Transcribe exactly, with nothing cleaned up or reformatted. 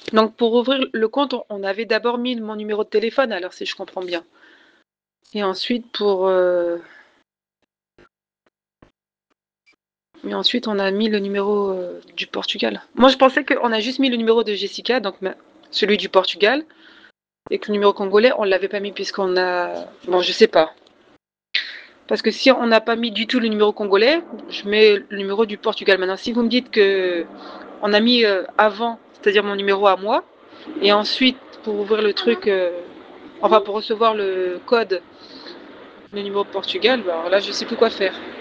Donc pour ouvrir le compte, on on avait d'abord mis mon numéro de téléphone alors si je comprends bien? Et ensuite pour, heu et ensuite on a mis le numéro, heu, du Portugal. Moi je pensais qu'on a juste mis le numéro de Jessica, donc ma celui du Portugal et que le numéro congolais, on l'avait pas mis puisqu'on a bon je sais pas. Parce que si on n'a pas mis du tout le numéro congolais, je mets le numéro du Portugal. Maintenant si vous me dites qu'on a mis, heu, avant, c'est-à-dire mon numéro à moi et ensuite pour ouvrir le truc, heu, enfin pour recevoir le code le numéro Portugal, bah alors là je sais plus quoi faire.